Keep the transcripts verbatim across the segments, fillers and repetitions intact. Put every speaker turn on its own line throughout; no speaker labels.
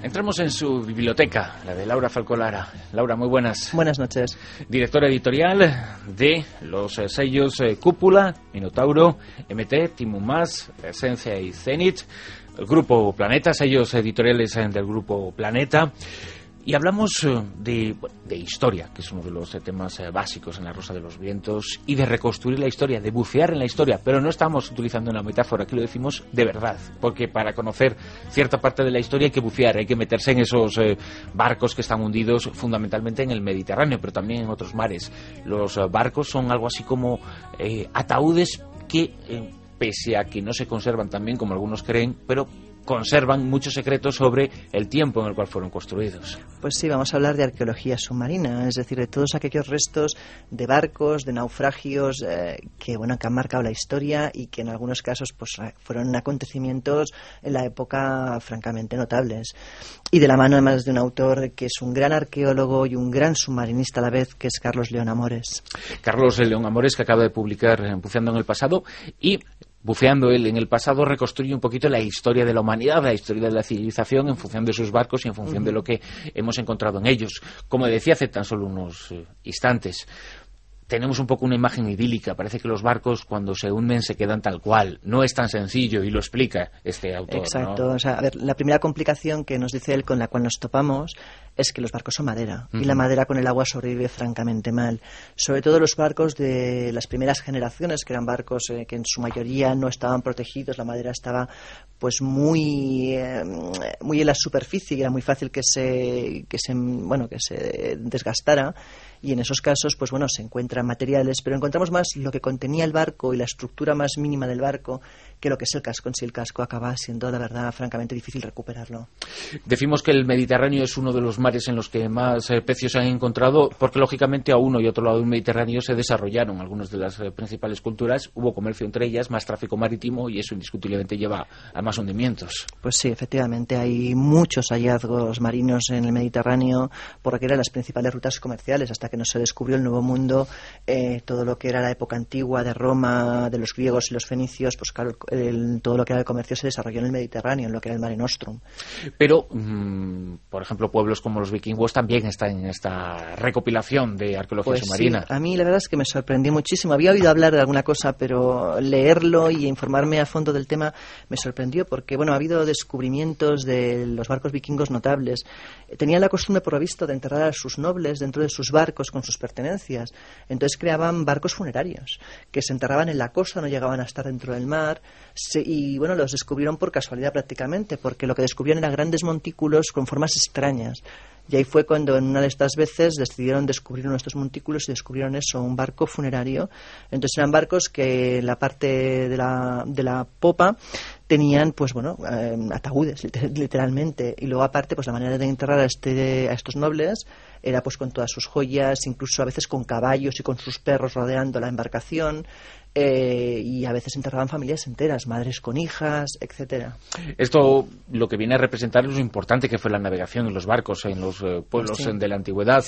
Entramos en su biblioteca, la de Laura Falcolara. Laura, muy buenas.
Buenas noches.
Directora editorial de los sellos Cúpula, Minotauro, M T, Timumás, Esencia y Zenit, el Grupo Planeta, sellos editoriales del Grupo Planeta. Y hablamos de, de historia, que es uno de los temas básicos en La Rosa de los Vientos, y de reconstruir la historia, de bucear en la historia, pero no estamos utilizando una metáfora, aquí lo decimos de verdad, porque para conocer cierta parte de la historia hay que bucear, hay que meterse en esos eh, barcos que están hundidos fundamentalmente en el Mediterráneo, pero también en otros mares. Los eh, barcos son algo así como eh, ataúdes que, eh, pese a que no se conservan tan bien como algunos creen, pero conservan muchos secretos sobre el tiempo en el cual fueron construidos.
Pues sí, vamos a hablar de arqueología submarina, es decir, de todos aquellos restos de barcos, de naufragios eh, que bueno que han marcado la historia y que en algunos casos pues fueron acontecimientos en la época francamente notables. Y de la mano además de un autor que es un gran arqueólogo y un gran submarinista a la vez, que es Carlos León Amores.
Carlos León Amores, que acaba de publicar Buceando en el Pasado, y buceando él en el pasado, reconstruye un poquito la historia de la humanidad, la historia de la civilización en función de sus barcos y en función uh-huh. de lo que hemos encontrado en ellos. Como decía hace tan solo unos eh, instantes, tenemos un poco una imagen idílica. Parece que los barcos cuando se hunden se quedan tal cual. No es tan sencillo y lo explica este autor.
Exacto.
¿no?
O sea, a ver, la primera complicación que nos dice él con la cual nos topamos es que los barcos son madera uh-huh. y la madera con el agua sobrevive francamente mal. Sobre todo los barcos de las primeras generaciones, que eran barcos eh, que en su mayoría no estaban protegidos, la madera estaba pues muy eh, muy en la superficie y era muy fácil que se que se bueno que se desgastara. Y en esos casos, pues bueno, se encuentran materiales, pero encontramos más lo que contenía el barco y la estructura más mínima del barco que lo que es el casco en sí. El casco acaba siendo, la verdad, francamente difícil recuperarlo.
Decimos que el Mediterráneo es uno de los mares en los que más eh, pecios se han encontrado, porque lógicamente a uno y otro lado del Mediterráneo se desarrollaron algunas de las eh, principales culturas, hubo comercio entre ellas, más tráfico marítimo, y eso indiscutiblemente lleva a más hundimientos.
Pues sí, efectivamente, hay muchos hallazgos marinos en el Mediterráneo, porque eran las principales rutas comerciales, hasta que no se descubrió el Nuevo Mundo, eh, todo lo que era la época antigua de Roma, de los griegos y los fenicios, pues claro, el, todo lo que era el comercio se desarrolló en el Mediterráneo, en lo que era el Mare Nostrum.
Pero, mmm, por ejemplo, pueblos como los vikingos también están en esta recopilación de arqueología
pues
submarina.
Sí, a mí la verdad es que me sorprendió muchísimo. Había oído hablar de alguna cosa, pero leerlo y informarme a fondo del tema me sorprendió, porque bueno, ha habido descubrimientos de los barcos vikingos notables. Tenían la costumbre, por lo visto, de enterrar a sus nobles dentro de sus barcos con sus pertenencias. Entonces creaban barcos funerarios que se enterraban en la costa, no llegaban a estar dentro del mar. Se, y bueno, los descubrieron por casualidad prácticamente, porque lo que descubrieron eran grandes montículos con formas extrañas. Y ahí fue cuando en una de estas veces decidieron descubrir uno de estos montículos y descubrieron eso, un barco funerario. Entonces eran barcos que en la parte de la, de la popa tenían, pues bueno, eh, ataúdes, literalmente. Y luego aparte, pues la manera de enterrar a, este, a estos nobles era pues con todas sus joyas, incluso a veces con caballos y con sus perros rodeando la embarcación. Eh, y a veces enterraban familias enteras, madres con hijas, etcétera.
Esto lo que viene a representar es lo importante que fue la navegación en los barcos, en los eh, pueblos sí. de la antigüedad.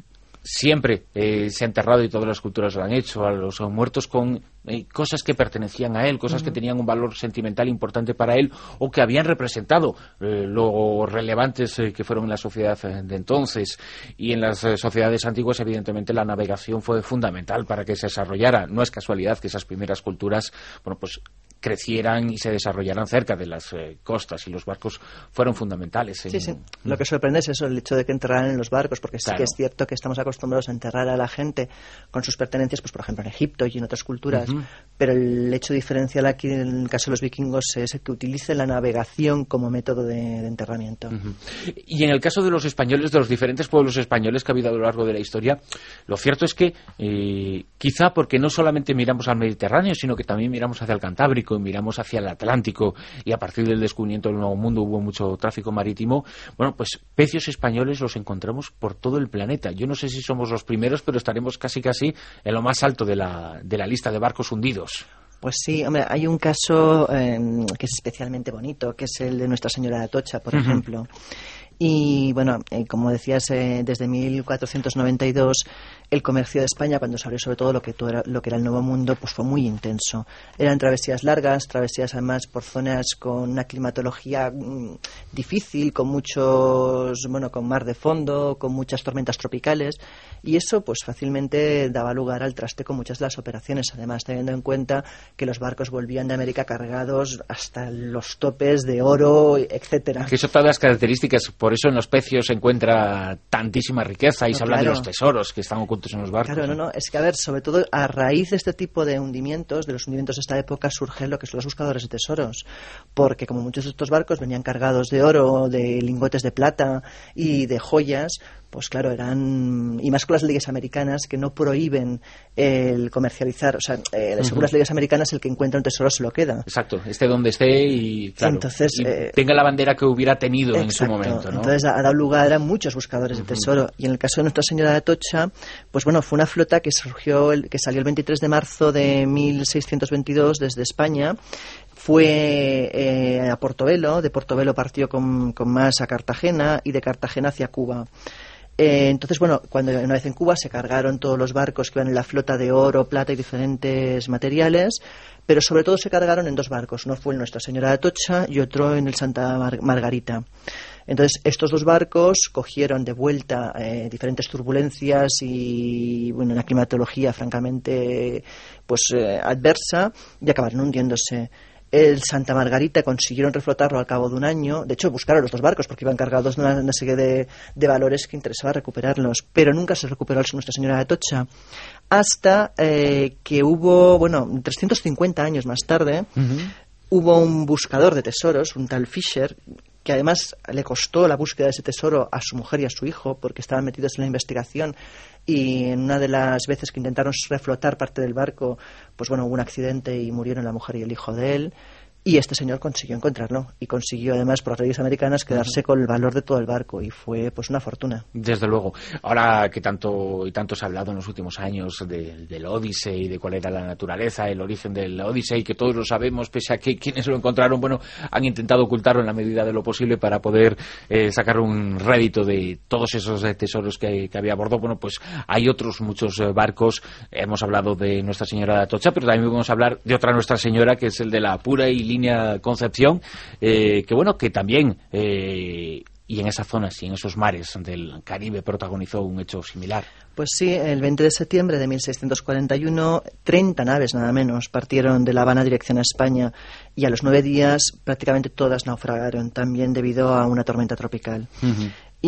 Siempre eh, se ha enterrado, y todas las culturas lo han hecho, a los muertos con eh, cosas que pertenecían a él, cosas uh-huh. que tenían un valor sentimental importante para él, o que habían representado eh, lo relevantes eh, que fueron en la sociedad eh, de entonces. Y en las eh, sociedades antiguas, evidentemente, la navegación fue fundamental para que se desarrollara. No es casualidad que esas primeras culturas, bueno, pues crecieran y se desarrollaran cerca de las eh, costas, y los barcos fueron fundamentales. En...
Sí, sí. Lo que sorprende es eso, el hecho de que enterraran en los barcos, porque sí claro. que es cierto que estamos acostumbrados a enterrar a la gente con sus pertenencias, pues por ejemplo en Egipto y en otras culturas, uh-huh. pero el hecho diferencial aquí en el caso de los vikingos es que utilicen la navegación como método de, de enterramiento.
Uh-huh. Y en el caso de los españoles, de los diferentes pueblos españoles que ha habido a lo largo de la historia, lo cierto es que eh, quizá porque no solamente miramos al Mediterráneo, sino que también miramos hacia el Cantábrico, miramos hacia el Atlántico, y a partir del descubrimiento del Nuevo Mundo hubo mucho tráfico marítimo. Bueno, pues pecios españoles los encontramos por todo el planeta. Yo no sé si somos los primeros, pero estaremos casi casi en lo más alto de la, de la lista de barcos hundidos.
Pues sí, hombre, hay un caso eh, que es especialmente bonito, que es el de Nuestra Señora de Atocha, por uh-huh. ejemplo. Y bueno, eh, como decías, eh, desde mil cuatrocientos noventa y dos el comercio de España, cuando se abrió sobre todo lo que, todo era, lo que era el Nuevo Mundo, pues fue muy intenso. Eran travesías largas, travesías además por zonas con una climatología mmm, difícil, con muchos, bueno, con mar de fondo, con muchas tormentas tropicales, y eso pues fácilmente daba lugar al traste con muchas de las operaciones, además teniendo en cuenta que los barcos volvían de América cargados hasta los topes de oro, etcétera.
Que eso todas las características, por eso en los pecios se encuentra tantísima riqueza y
no,
se habla
claro.
de los tesoros que están ocultos en los barcos.
Claro, no, no, es que a ver, sobre todo a raíz de este tipo de hundimientos, de los hundimientos de esta época, surgen lo que son los buscadores de tesoros, porque como muchos de estos barcos venían cargados de oro, de lingotes de plata y de joyas, pues claro, eran, y más con las leyes americanas que no prohíben el comercializar, o sea, eh, según uh-huh. las leyes americanas el que encuentra un tesoro se lo queda.
Exacto, esté donde esté y, claro,
entonces,
y
eh,
tenga la bandera que hubiera tenido exacto, en su momento, ¿no?
Entonces ha dado lugar a muchos buscadores uh-huh. de tesoro, y en el caso de Nuestra Señora de Atocha, pues bueno, fue una flota que surgió, el, que salió el veintitrés de marzo de mil seiscientos veintidós desde España. Fue eh, a Portobelo, de Portobelo partió con, con más a Cartagena y de Cartagena hacia Cuba. Eh, entonces, bueno, cuando una vez en Cuba se cargaron todos los barcos que iban en la flota de oro, plata y diferentes materiales, pero sobre todo se cargaron en dos barcos. Uno fue el Nuestra Señora de Atocha y otro en el Santa Mar- Margarita. Entonces, estos dos barcos cogieron de vuelta eh, diferentes turbulencias y, bueno, una climatología francamente pues eh, adversa, y acabaron hundiéndose. El Santa Margarita consiguieron reflotarlo al cabo de un año. De hecho, buscaron los dos barcos porque iban cargados de una, una serie de, de valores que interesaba recuperarlos. Pero nunca se recuperó el Nuestra Señora de Atocha. Hasta eh, que hubo, bueno, trescientos cincuenta años más tarde, uh-huh. hubo un buscador de tesoros, un tal Fisher, que además le costó la búsqueda de ese tesoro a su mujer y a su hijo porque estaban metidos en la investigación, y en una de las veces que intentaron reflotar parte del barco, pues bueno, hubo un accidente y murieron la mujer y el hijo de él, y este señor consiguió encontrarlo y consiguió además por las leyes americanas quedarse uh-huh. con el valor de todo el barco, y fue pues una fortuna.
Desde luego. Ahora que tanto y tanto se ha hablado en los últimos años de, del Odyssey, de cuál era la naturaleza, el origen del Odyssey, que todos lo sabemos, pese a que quienes lo encontraron, bueno, han intentado ocultarlo en la medida de lo posible para poder eh, sacar un rédito de todos esos eh, tesoros que, que había a bordo. Bueno, pues hay otros muchos eh, barcos. Hemos hablado de Nuestra Señora de Atocha, pero también vamos a hablar de otra Nuestra Señora, que es el de la Pura y línea Concepción, eh, que bueno, que también eh, y en esas zonas y en esos mares del Caribe protagonizó un hecho similar.
Pues sí, el veinte de septiembre de mil seiscientos cuarenta y uno, treinta naves nada menos partieron de La Habana dirección a España, y a los nueve días prácticamente todas naufragaron, también debido a una tormenta tropical. Uh-huh.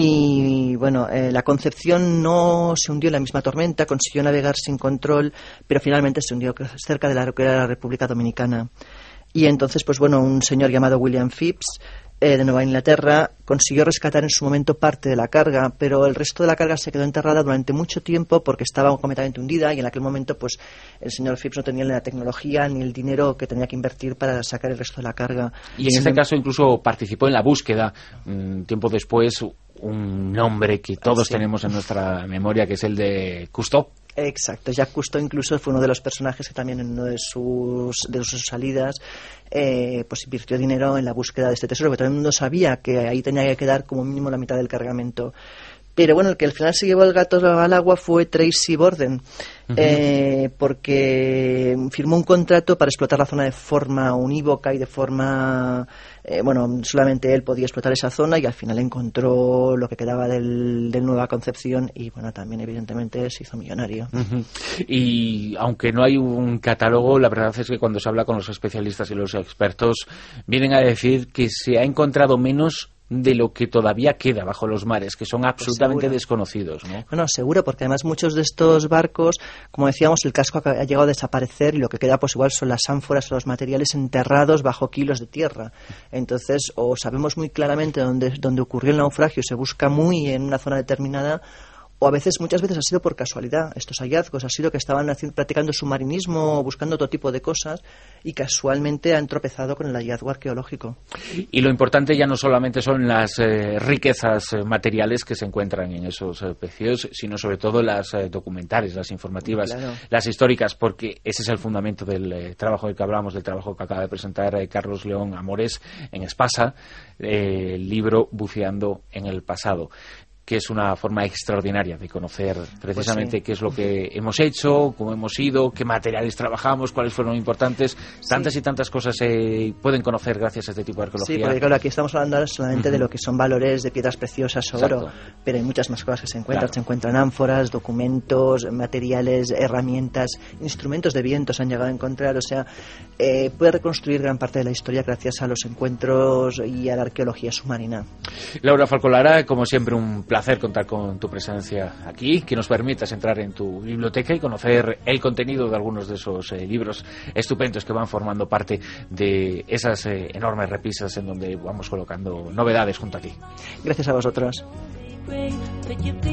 Y bueno, eh, la Concepción no se hundió en la misma tormenta, consiguió navegar sin control, pero finalmente se hundió cerca de la que era la República Dominicana. Y entonces, pues bueno, un señor llamado William Phipps, eh, de Nueva Inglaterra, consiguió rescatar en su momento parte de la carga, pero el resto de la carga se quedó enterrada durante mucho tiempo porque estaba completamente hundida, y en aquel momento pues el señor Phipps no tenía ni la tecnología ni el dinero que tenía que invertir para sacar el resto de la carga.
Y en Sin este em... caso incluso participó en la búsqueda, mmm, tiempo después, un nombre que todos sí. tenemos en nuestra memoria, que es el de Cousteau.
Exacto, Jacques Cousteau incluso fue uno de los personajes que también en una de sus, de sus salidas eh, pues invirtió dinero en la búsqueda de este tesoro, porque todo el mundo sabía que ahí tenía que quedar como mínimo la mitad del cargamento. Pero bueno, el que al final se llevó el gato al agua fue Tracy Borden, uh-huh. eh, porque firmó un contrato para explotar la zona de forma unívoca y de forma... Eh, bueno, solamente él podía explotar esa zona, y al final encontró lo que quedaba del, del Nueva Concepción, y bueno, también evidentemente se hizo millonario.
Uh-huh. Y aunque no hay un catálogo, la verdad es que cuando se habla con los especialistas y los expertos, vienen a decir que se ha encontrado menos de lo que todavía queda bajo los mares, que son absolutamente pues desconocidos, ¿no?
Bueno, seguro, porque además muchos de estos barcos, como decíamos, el casco ha llegado a desaparecer, y lo que queda pues igual son las ánforas o los materiales enterrados bajo kilos de tierra. Entonces, o sabemos muy claramente dónde, dónde ocurrió el naufragio, se busca muy en una zona determinada, o a veces, muchas veces ha sido por casualidad. Estos hallazgos ha sido que estaban haciendo, practicando submarinismo o buscando otro tipo de cosas y casualmente han tropezado con el hallazgo arqueológico.
Y lo importante ya no solamente son las eh, riquezas eh, materiales que se encuentran en esos eh, pecios, sino sobre todo las eh, documentales, las informativas, claro, las históricas, porque ese es el fundamento del eh, trabajo del que hablamos, del trabajo que acaba de presentar eh, Carlos León Amores en Espasa, eh, el libro Buceando en el pasado, que es una forma extraordinaria de conocer precisamente pues sí. qué es lo que hemos hecho, cómo hemos ido, qué materiales trabajamos, cuáles fueron importantes. Tantas sí. y tantas cosas se pueden conocer gracias a este tipo de arqueología.
Sí, porque claro, aquí estamos hablando ahora solamente uh-huh. de lo que son valores de piedras preciosas, oro, Exacto. pero hay muchas más cosas que se encuentran. Claro. Se encuentran ánforas, documentos, materiales, herramientas, instrumentos de viento se han llegado a encontrar. O sea, eh, puede reconstruir gran parte de la historia gracias a los encuentros y a la arqueología submarina.
Laura Falcolara, como siempre, un placer contar con tu presencia aquí, que nos permitas entrar en tu biblioteca y conocer el contenido de algunos de esos eh, libros estupendos que van formando parte de esas eh, enormes repisas en donde vamos colocando novedades junto a ti.
Gracias a vosotros.